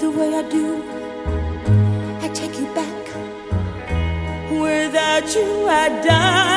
the way I do. I take you back. Without you, I die.